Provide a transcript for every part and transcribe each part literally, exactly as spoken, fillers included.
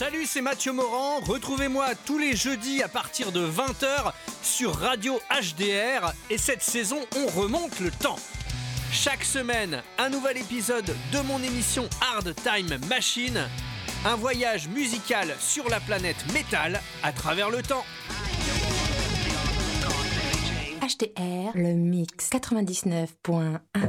Salut, c'est Mathieu Morand. Retrouvez-moi tous les jeudis à partir de vingt heures sur Radio H D R. Et cette saison, on remonte le temps. Chaque semaine, un nouvel épisode de mon émission Hard Time Machine. Un voyage musical sur la planète métal à travers le temps. H D R, le mix quatre-vingt-dix-neuf point un.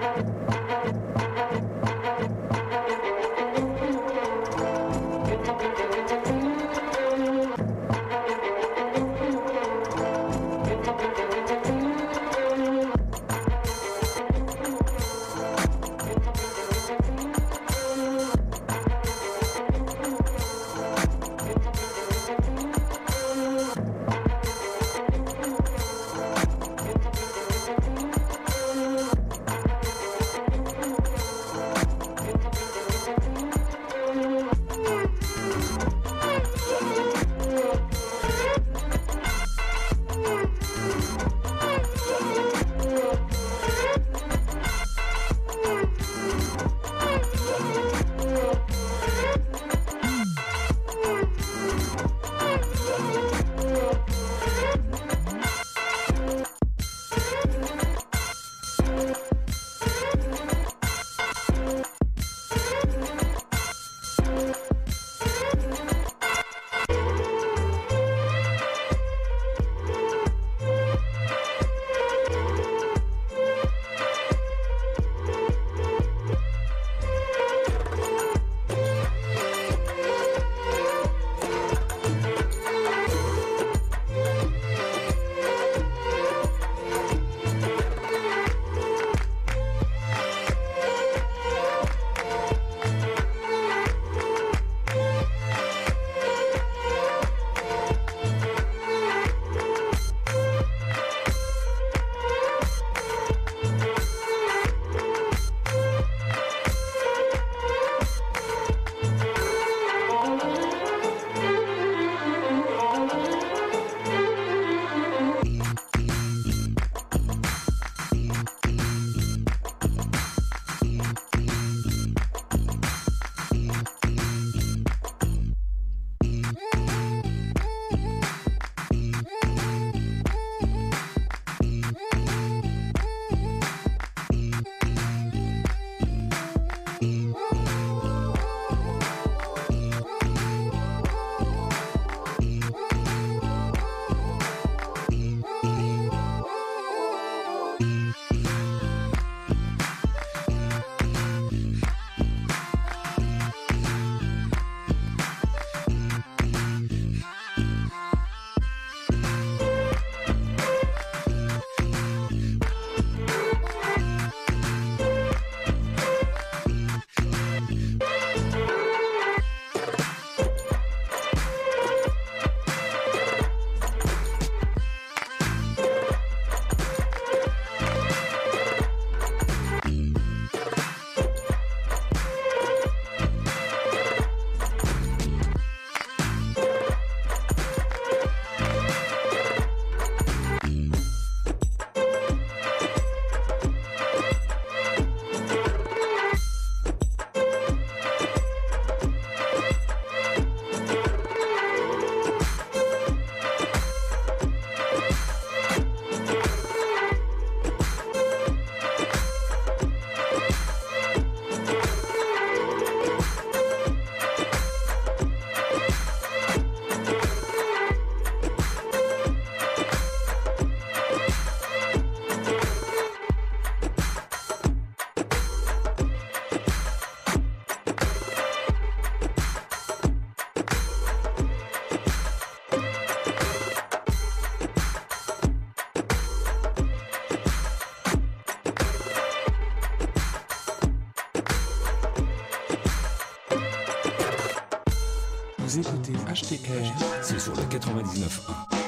Vous écoutez H T R, c'est sur le quatre-vingt-dix-neuf point un.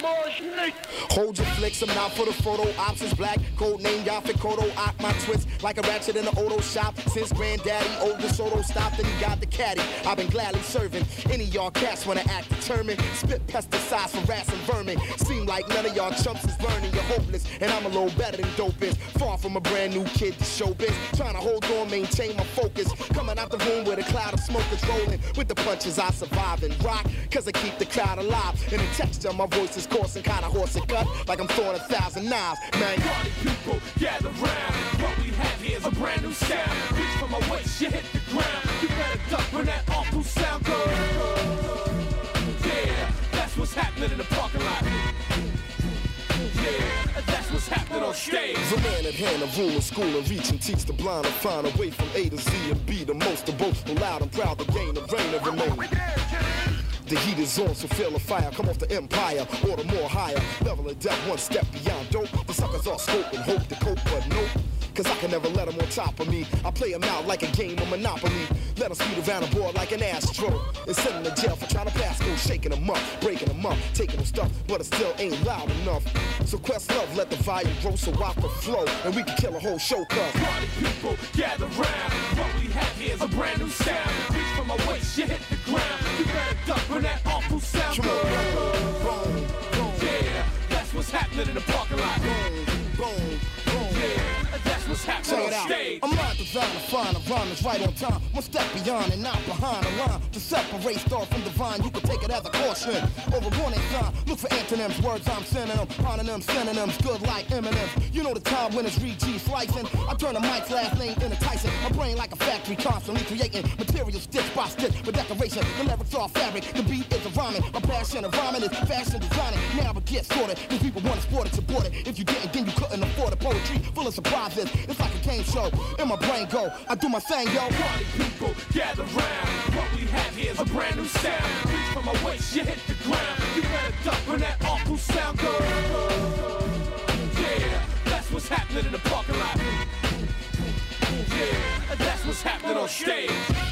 Hold your flicks, I'm not for the photo ops. Is black, code name, y'all for Kodo. Ock my twist like a ratchet in the auto shop. Since granddaddy, old DeSoto stopped and he got the caddy. I've been gladly serving any y'all cats wanna act determined. Spit pesticides for rats and vermin. Seem like none of y'all chumps is learning. You're hopeless, and I'm a little better than dope is. Far from a brand new kid to showbiz. Trying to hold on, maintain my focus. Coming out the room with a cloud of smoke is rolling. With the punches I survive and rock, cause I keep the crowd alive. And the texture of my voice is coarse and kinda hoarse and cut, like I'm throwing a thousand knives. Man, Party people, gather round. What we have here is a brand new sound. Reach for my waist, you hit the ground. You better duck when that awful sound goes. Yeah, that's what's happening in the parking lot. Yeah, that's what's happening on stage. The man at hand, a rule in school and reach and teach the blind and find a way from A to Z and be the most of both. Loud and proud to gain the reign and remain. The heat is on, so feel the fire. Come off the empire, order more higher. Level of death, one step beyond dope. The suckers all scope and hope to cope, but nope. Cause I can never let them on top of me. I play them out like a game of Monopoly. Let them speed around the board like an Astro. And send them to jail for trying to pass go. Shaking them up, breaking them up, taking them stuff. But it still ain't loud enough. So quest love, let the volume grow so I can flow. And we can kill a whole show cuz. Party people, gather round. What we have here is a brand new sound. Reach for my waist, you hit the ground. You better duck when that awful sound Come on, goes. boom, boom, Yeah, that's what's happening in the parking lot. boom, boom, boom. Yeah, that's what's happening Check it on out. stage. I'm not designed to find a rhyme that's right on time. One step beyond and not behind the line. To separate star from divine, you can take it as a caution. Over warning sign, look for antonyms, words I'm sending them. Hononyms, synonyms, good like M and M's. You know the time when it's Reed G slicing. I turn the mic's last name into Tyson. My brain like a factory, constantly creating material stitch by stitch for decoration. The lyrics are fabric, the beat is a rhyming. My passion of rhyming is fashion designing. Now it gets sorted, cause people want to sport it, support it. If you didn't, then you couldn't afford it. Poetry full of surprises, it's like a game show. In my brain go, I do my thing, yo. Party people, gather round. What we have here is a brand new sound. Reach for my waist, you hit the ground. You better duck when that awful sound goes. Yeah, that's what's happening in the parking lot. Yeah, that's what's happening on stage.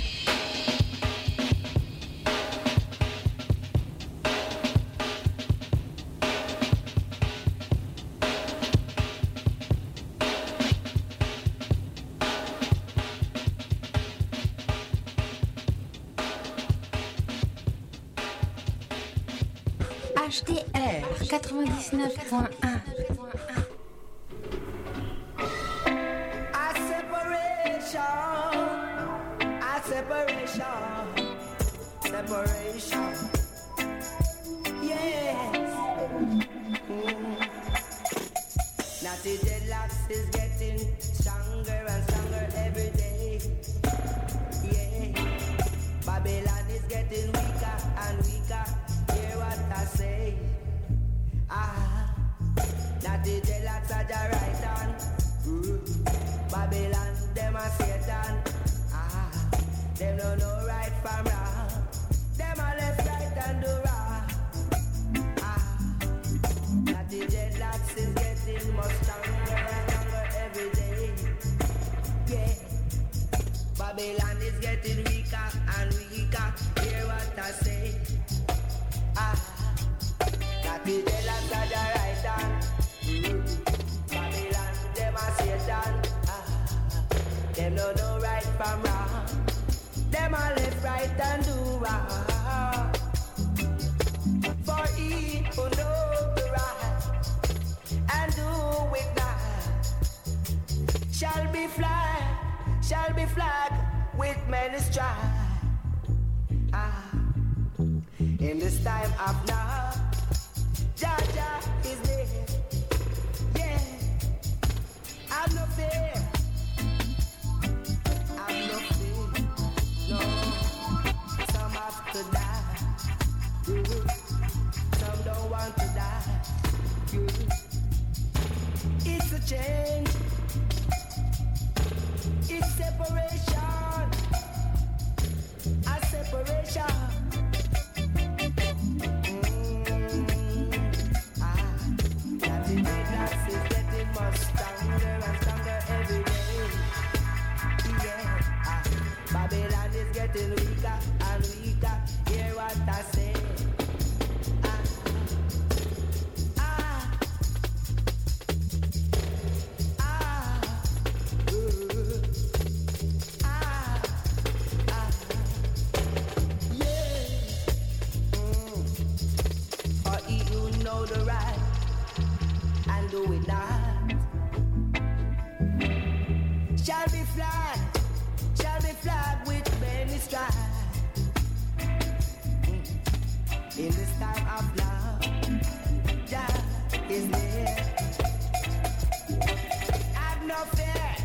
H D R quatre-vingt-dix-neuf point un. A separation, a separation, separation. Yes. Mm. Now the deadlocks is getting stronger and stronger every day. Yeah. Babylon is getting weaker and weaker. Hear what I say. Ah. Now the deadlocks are the right hand. Mm. Babylon, them a Satan. Ah. Them don't know right from wrong. Them a left, right and do wrong. Ah. Now the deadlocks is getting more stronger and stronger every day. Yeah. Babylon is getting weaker and weaker. Hear what I say. Ah. Now the deadlocks are the right hand. Mm. Babylon, them a Satan. Ah. Them don't know right from wrong. Them a left, right and do wrong. For he who knows the right and do it not shall be flagged, shall be flagged with many stripes. Ah. In this time of now, Jah Jah is there. Yeah, I've no fear. I've no fear. No, some have to die. Yeah. Some don't want to die. Yeah. It's a change. It's separation. A separation. Getting weaker and weaker, hear what I say. Ah. the right and do it not. Shall be flag, shall be flag with many stripes. In this time of love, Jah is there. Have no fear,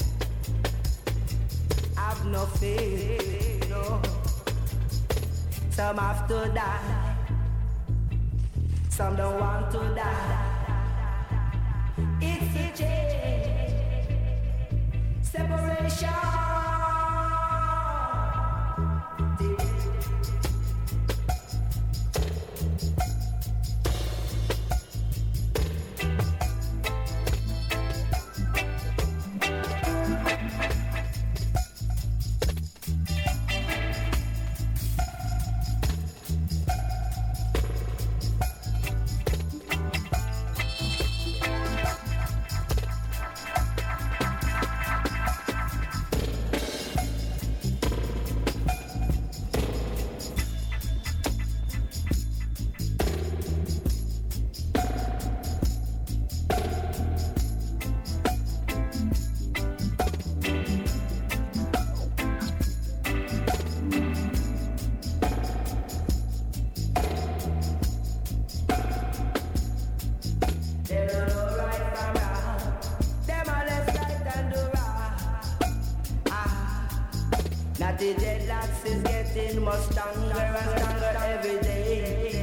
have no fear, no. Some have to die, some don't want to die. It's a change, separation. The deadlocks is getting much stronger and stronger every day.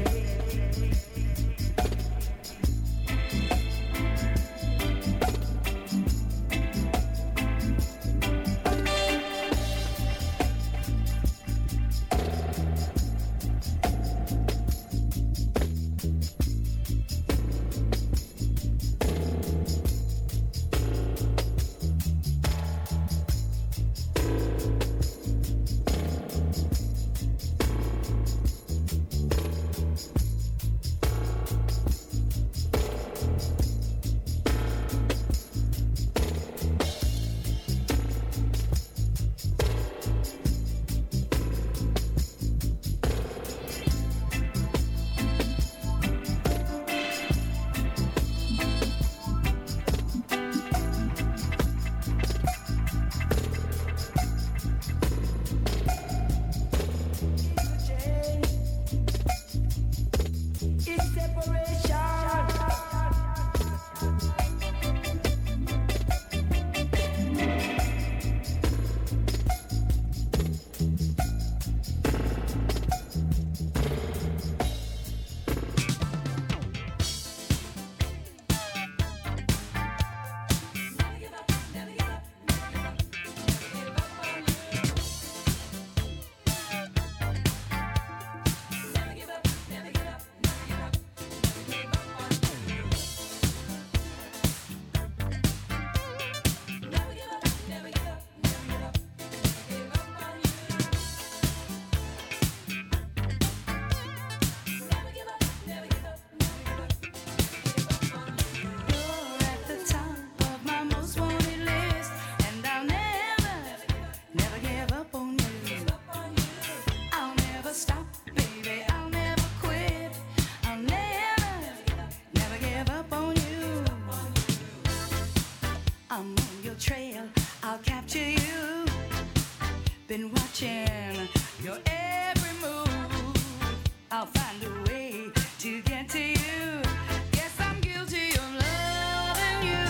Been watching your every move. I'll find a way to get to you. Guess I'm guilty of loving you.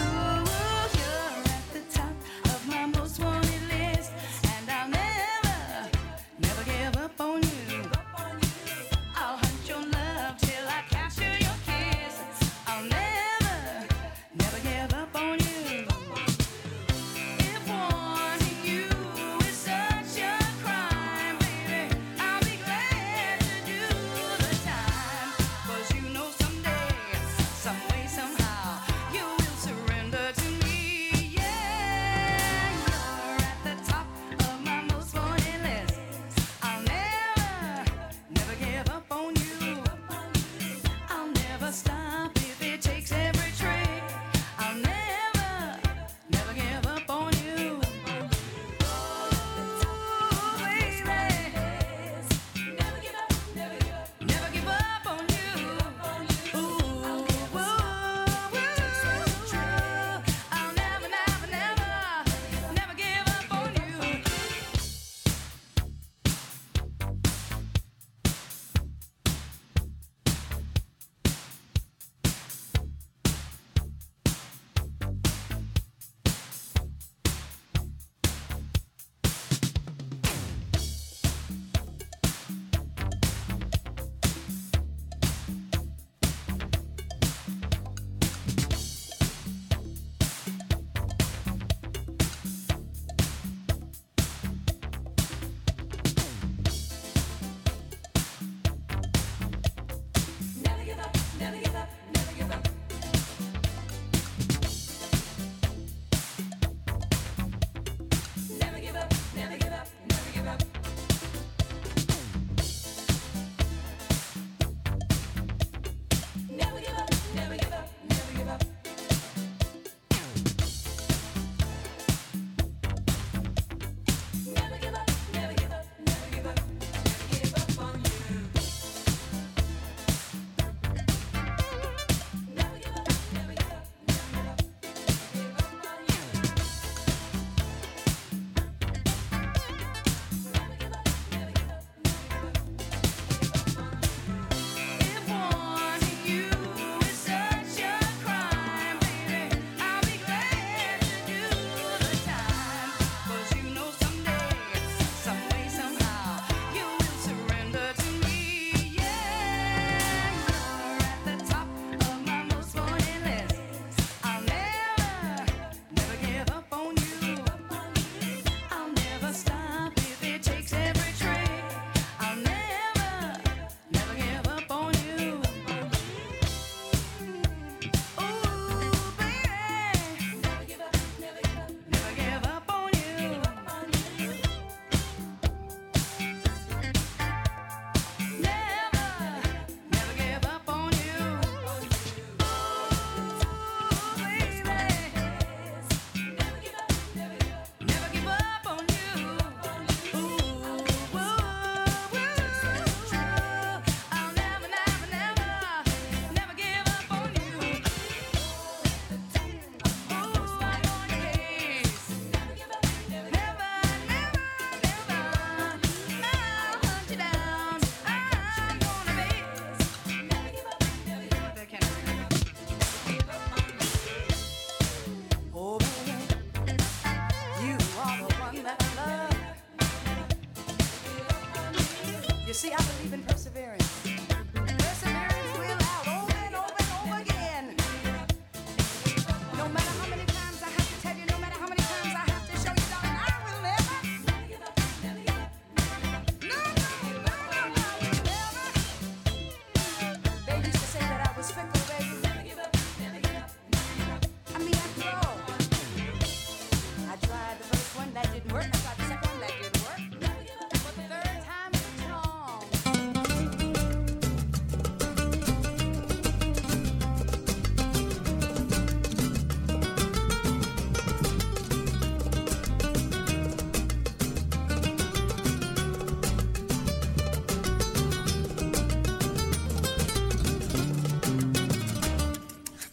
You're at the top of my most wanted list, and I'll never, never give up on you. I'll hunt your love till I capture your kiss. I'll never, never give up on you. If wanting you is such a crime, baby, I'll be glad to do the time. 'Cause you know someday, some way, somehow, you will surrender to me. Yeah, you're at the top of my most wanted list. I'll never, never give up on you. I'll never stop if it takes every trick. I'll never, never give up on you. Ooh, baby, never give up, never give up, never give up on you. Ooh,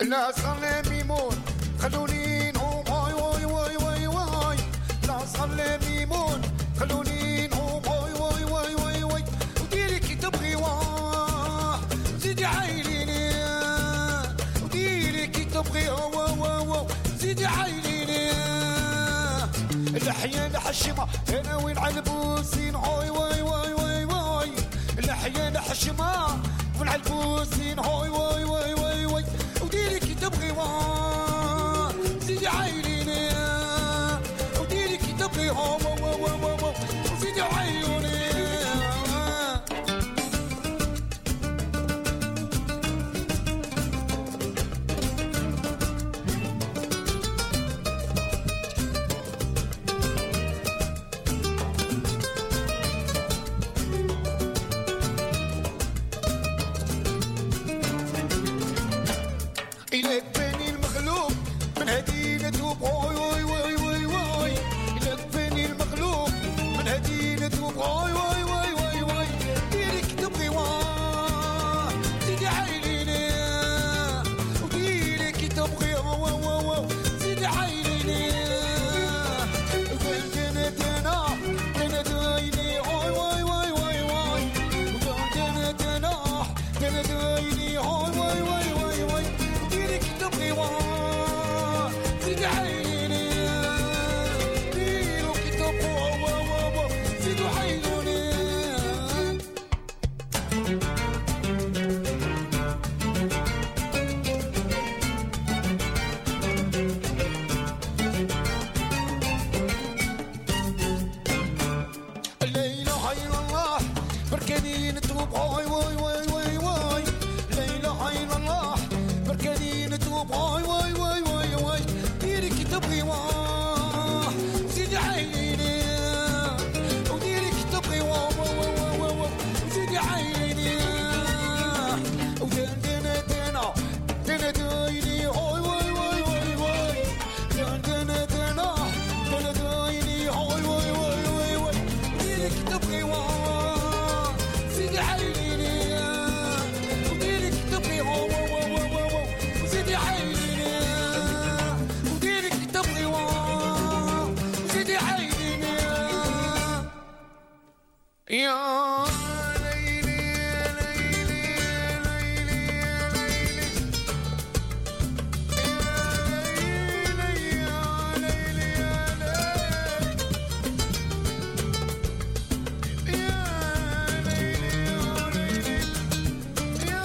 لا صلي ميمون خلوني نهوم واي واي واي واي واي لا صلي ميمون خلوني نهوم واي واي واي واي واي وديري كي تبغي واه زيدي عايليني وديري كي تبغي واو واو واو زيدي عايليني اللحية لحشمة هنا وين عالبوسين هاي واي واي واي واي اللحية لحشمة وين عالبوسين هاي واي واي واي واي وديري كي تبغي واه زيدي عايليني وديري كي تبغي واو واو واو واو زيدي عايليني إليك بني المغلوب من هدينا توب واي واي واي واي واي إليك بني المغلوب من هدينا توب واي واي واي واي واي ديري كي تبغي واه زيدي عايليني وديري كي تبغي واو واو واو زيدي عايليني دنا دنا دنا دايني واي واي واي واي واي دنا دنا دنا دايني واي واي واي واي واي ديري كي تبغي واه زيدي عايليني ديرو كي تبغي واو واو واو زيدو عايلوني الليلة عين الله بركانين توب واي واي واي واي واي الليلة عين الله بركانين توب واي واي واي واي واي ديري كي تبغي واه زيدي عايليني وديري كي تبغي واه واو واو واو زيدي عايليني ودنا دنا دنا دنا دايني واي واي واي واي واي دنا دنا دنا دايني واي واي واي واي واي ديري كي تبغي واه زيدي عايليني وديري كي تبغي واو واو واو واو زيدي عايليني وديري كي تبغي واه زيدي عايليني يا ليلي يا ليلي يا ليلي يا ليلي يا ليلي يا ليلي يا ليلي يا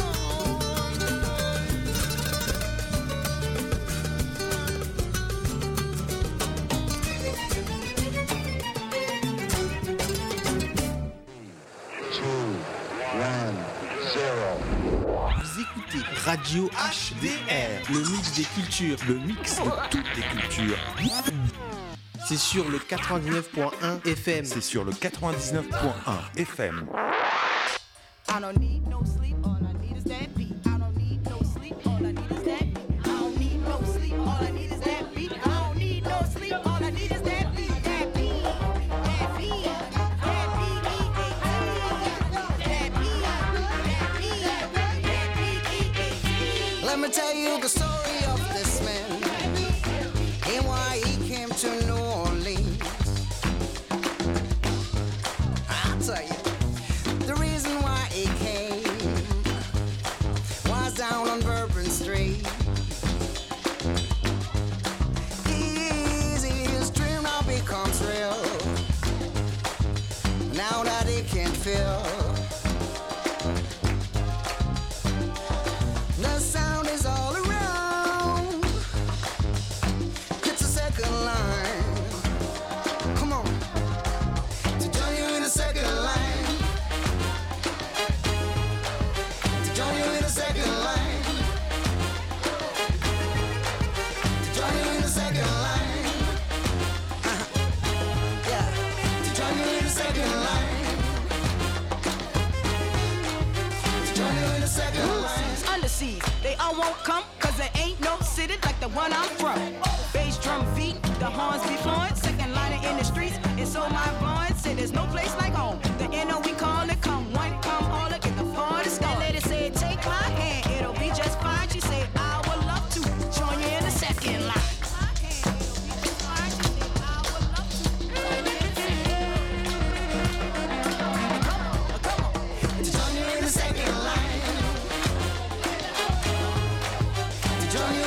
Vous écoutez Radio H D R, le mix des cultures, le mix de toutes les cultures. C'est sur le quatre-vingt-dix-neuf point un F M. C'est sur le quatre-vingt-dix-neuf point un F M. I don't need no sleep, all I need is that beat. I don't need no sleep, all I need is that beat. I don't need no sleep, all I need is that beat. I don't need no sleep, all I need is that beat. That beat, that beat, that beat, that beat, that beat, that beat. Let me tell you the story of this man and why he came to New Orleans. I'll tell you. The reason why he came was down on Bourbon Street. Easy, his dream now becomes real. Now that he can feel the sound is all around. It's a second line. Come on, to join you in the second line. Join you in the second line. Join you in the second line. Uh-huh. Yeah. Join you in the second line. Join you in the second line. Underseas, they all won't come, cause there ain't no city like the one I'm from. Bass drum beat, the horns be flowing, second liner in the streets, and so my boys say there's no place like home. The N O we call it, come one, come all, get the party started. That lady said, take my hand, it'll be just fine. She said, I would love to Johnny